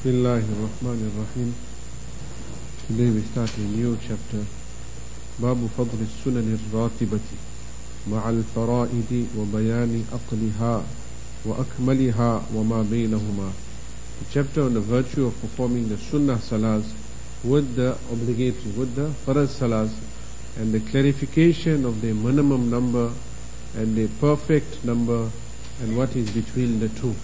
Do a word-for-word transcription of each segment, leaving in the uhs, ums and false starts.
Bismillahirrahmanirrahim. Today we start a new chapter. باب فضل السنن الراتبة مع الفرائض وبيان أقلها وأكملها وما بينهما. The chapter on the virtue of performing the sunnah salahs with the obligatory, with the farz salahs, and the clarification of the minimum number and the perfect number and what is between the two.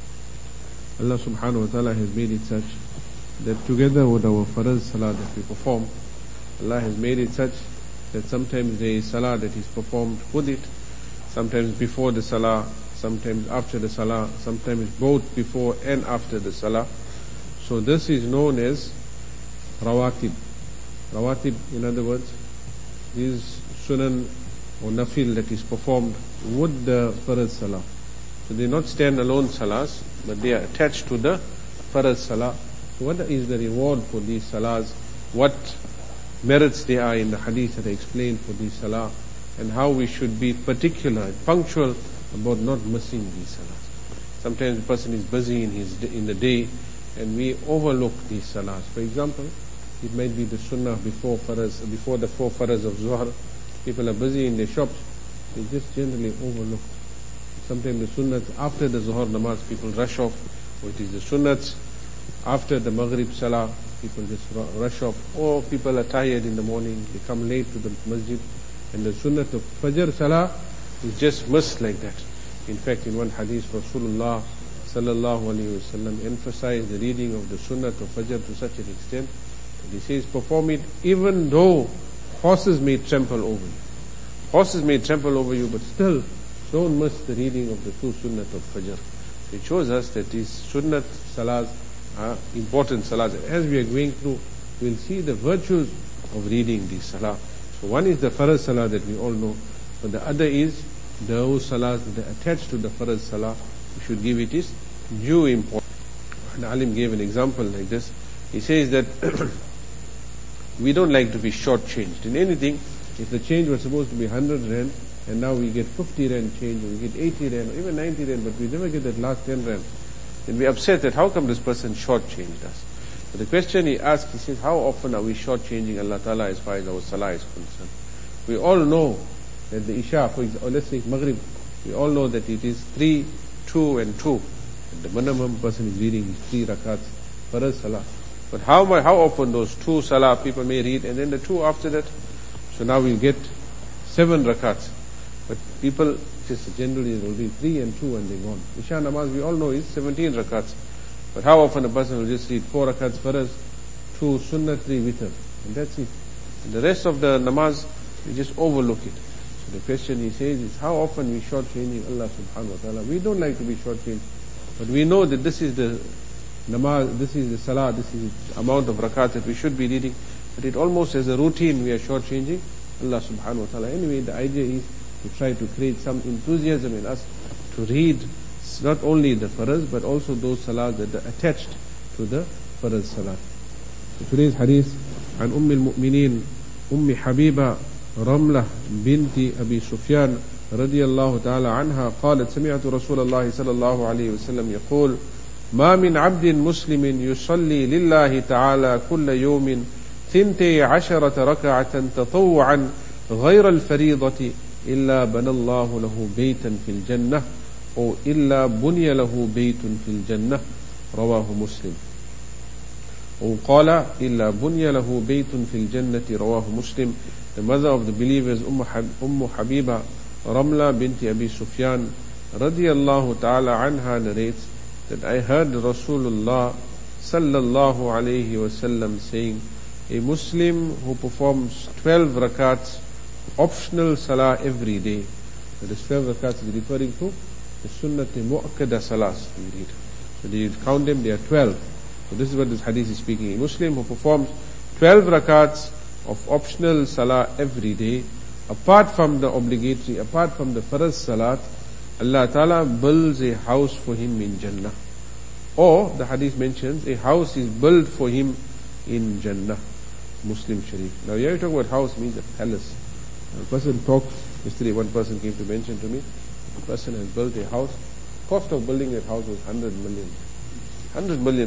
Allah subhanahu wa ta'ala has made it such that together with our farz salah that we perform, Allah has made it such that sometimes there is salah that is performed with it, sometimes before the salah, sometimes after the salah, sometimes both before and after the salah. So this is known as rawatib. Rawatib, in other words, is sunan or nafil that is performed with the farz salah. So they are not stand-alone salahs, but they are attached to the farz salah. So what is the reward for these salahs? What merits there are in the hadith that I explained for these salah, and how we should be particular and punctual about not missing these salahs. Sometimes the person is busy in his in the day, and we overlook these salahs. For example, it might be the sunnah before farz, before the four farz of zuhr. People are busy in their shops; they just generally overlook. Sometimes the sunnats after the zuhr namaz, people rush off, or it is the sunnats after the maghrib salah, people just rush off, or people are tired in the morning, they come late to the masjid, and the sunnat of fajr salah is just missed like that. In fact, in one hadith, Rasulullah sallallahu alaihi wasallam emphasized the reading of the sunnat of fajr to such an extent that he says, perform it even though horses may trample over you. Horses may trample over you, but still don't miss the reading of the two sunnat of fajr. It shows us that these sunnat salahs are important salahs. As we are going through, we'll see the virtues of reading these salah. So one is the farz salah that we all know, but the other is those salahs that are attached to the farz salah. We should give it its due importance. And Alim gave an example like this. He says that we don't like to be short-changed in anything. If the change was supposed to be one hundred rand, and now we get fifty rand change, or we get eighty rand, or even ninety rand, but we never get that last ten rand, then we're upset that how come this person short-changed us. But the question he asked, he says, how often are we short-changing Allah Ta'ala as far as our salah is concerned? We all know that the Isha, for example, or let's say Maghrib, we all know that it is three, two and two. And the minimum person is reading is three rakats, farz salah. But how, how often those two salah people may read, and then the two after that? So now we'll get seven rakats. But people, just generally it will be three and two and they're gone. Isha namaz we all know is seventeen rakats. But how often a person will just read four rakats farz, two sunnah, three witr. And that's it. And the rest of the namaz, we just overlook it. So the question he says is, how often we shortchanging Allah subhanahu wa ta'ala? We don't like to be shortchanged. But we know that this is the namaz, this is the salah, this is the amount of rakats that we should be reading. But it almost as a routine we are shortchanging Allah subhanahu wa ta'ala. Anyway, the idea is to try to create some enthusiasm in us to read not only the farz but also those salahs that are attached to the farz salah. So today's hadith عن أم المؤمنين أم حبيبة رملة بنت أبي سفيان رضي الله تعالى عنها قالت سمعت رسول الله صلى الله عليه وسلم يقول ما من عبد مسلم يصلي لله تعالى كل يوم ثنتي عشرة ركعة تطوعا غير الفريضة إلا بنى الله له بيتا في الجنة أو إلا بني له بيت في الجنة رواه مسلم. أو قال إلا بني له بيت في الجنة رواه مسلم. The mother of the believers, Umm Habiba Ramla binti Abi Sufyan radiyallahu ta'ala anha narrates that I heard Rasulullah sallallahu alayhi wasallam saying, a Muslim who performs twelve rakats optional salah every day. So this twelve rakats is referring to the sunnat mu'akkada salahs we read. So you count them, they are twelve. So this is what this hadith is speaking. A Muslim who performs twelve rakats of optional salah every day, apart from the obligatory, apart from the farz salat, Allah Ta'ala builds a house for him in Jannah. Or the hadith mentions a house is built for him in Jannah. Muslim Sharif. Now here you talk about house means a palace. A person talks, yesterday one person came to mention to me, a person has built a house, cost of building that house was one hundred million. one hundred million.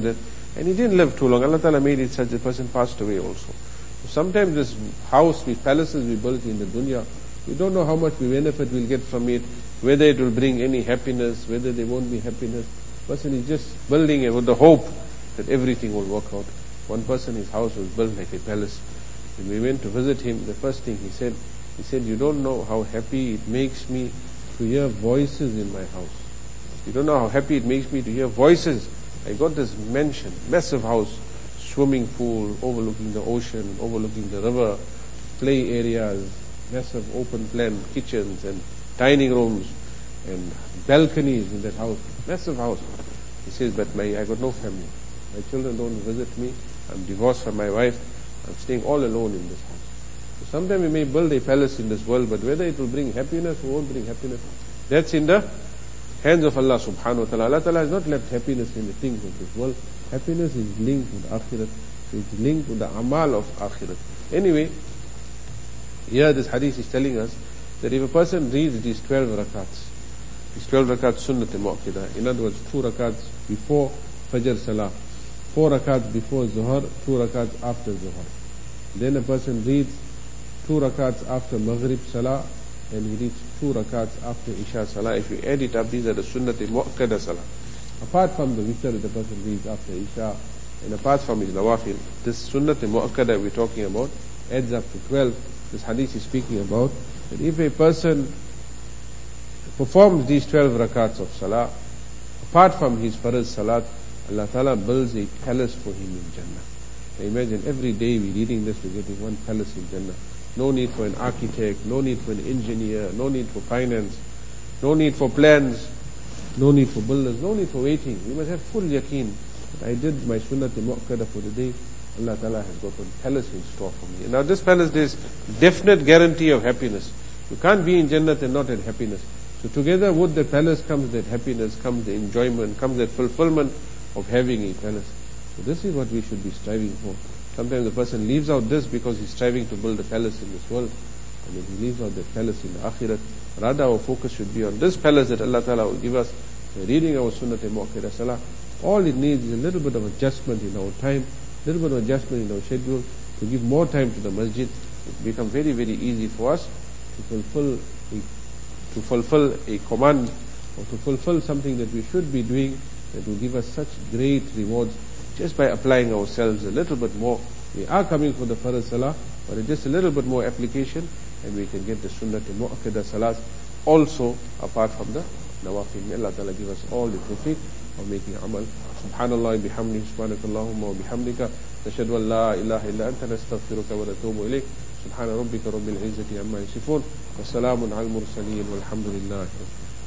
And he didn't live too long. Allah Ta'ala made it such a person passed away also. So sometimes this house, these palaces we built in the dunya, we don't know how much we benefit we'll get from it, whether it will bring any happiness, whether there won't be happiness. Person is just building it with the hope that everything will work out. One person, his house was built like a palace. When we went to visit him, the first thing he said, he said, you don't know how happy it makes me to hear voices in my house. You don't know how happy it makes me to hear voices. I got this mansion, massive house, swimming pool, overlooking the ocean, overlooking the river, play areas, massive open plan kitchens and dining rooms and balconies in that house, massive house. He says, but my, I got no family. My children don't visit me. I'm divorced from my wife. I'm staying all alone in this house. So sometimes we may build a palace in this world, but whether it will bring happiness or won't bring happiness, that's in the hands of Allah subhanahu wa ta'ala. Allah ta'ala has not left happiness in the things of this world. Happiness is linked with akhirat. It's linked with the amal of akhirat. Anyway, here this hadith is telling us that if a person reads these twelve rakats, these twelve rakats sunnat mu'akkidah, in other words, two rakats before Fajr Salah, four rakats before Zuhar, two rakats after Zuhar. Then a person reads two rakats after Maghrib Salah, and he reads two rakats after Isha Salah. If you add it up, these are the sunnat mu'akkidah Salah. Apart from the witr that the person reads after Isha, and apart from his nawafil, this sunnat mu'akkadah we're talking about adds up to twelve. This hadith is speaking about that if a person performs these twelve rakats of salah, apart from his farz salat, Allah Ta'ala builds a palace for him in Jannah. Now imagine every day we're reading this, we're getting one palace in Jannah. No need for an architect, no need for an engineer, no need for finance, no need for plans, no need for builders, no need for waiting. We must have full yaqeen that I did my sunnat mu'akkadah for the day. Allah Ta'ala has got one palace in store for me. And now this palace, there is definite guarantee of happiness. You can't be in Jannah and not have happiness. So together with the palace comes that happiness, comes the enjoyment, comes that fulfillment of having a palace. So this is what we should be striving for. Sometimes the person leaves out this because he's striving to build a palace in this world, and then he leaves out that palace in the akhirat. Rather our focus should be on this palace that Allah Ta'ala will give us. By reading our sunnat mu'akkidah salah, all it needs is a little bit of adjustment in our time, a little bit of adjustment in our schedule, to give more time to the masjid. It becomes very, very easy for us to fulfill a, to fulfill a command, or to fulfill something that we should be doing, that will give us such great rewards just by applying ourselves a little bit more. We are coming for the farz salah, but just a little bit more application, and we can get the sunnat mu'akkidah salat also apart from the nawafil. May Allah Ta'ala give us all the tawfiq of making amal. Subhanallah bihamdi, subhanakallahumma wa bihamdika, nashhadu an la ilaha illa anta, nastaghfiruka wa natubu ilayk. Subhana rabbika rabbil izzati amma yasifun, wa salamun al mursaleen, walhamdulillahi.